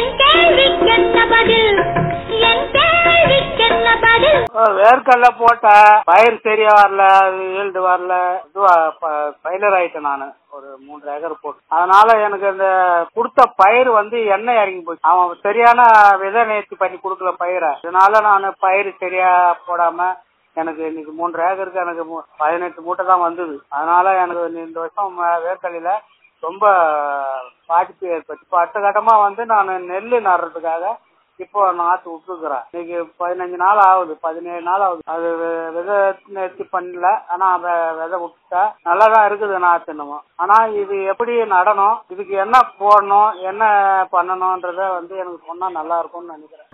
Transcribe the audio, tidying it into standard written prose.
வேர்க்கடல போட்ட பயிர் சரியா வரல, ஈல்டு வரல, ஃபெயிலியர் ஆயிட்டேன் நானு. ஒரு 3 ஏக்கர் போட்டு. அதனால எனக்கு இந்த கொடுத்த பயிர் எண்ணெய் இறங்கி போச்சு. அவன் சரியான விதை நேர்த்தி பண்ணி கொடுக்கல பயிரை. இதனால நான் பயிர் சரியா போடாம எனக்கு இன்னைக்கு 3 ஏக்கருக்கு எனக்கு 18 மூட்டை தான் வந்தது. அதனால எனக்கு இந்த வருஷம் வேர்க்கடலையில ரொம்ப பாதிப்பு ஏற்பட்டு இப்போ அடுத்த கட்டமா நான் நெல் நடுறதுக்காக இப்போ நாற்று விட்டுருக்குறேன். இன்னைக்கு 15 நாள் ஆகுது, 17 நாள் ஆகுது. அது விதை நேர்த்தி பண்ணல. ஆனா விதை விட்டுட்டா நல்லாதான் இருக்குது நாற்று இன்னமும். ஆனா இது எப்படி நடணும், இதுக்கு என்ன போடணும், என்ன பண்ணணும்ன்றத எனக்கு சொன்னா நல்லா இருக்கும்னு நினைக்கிறேன்.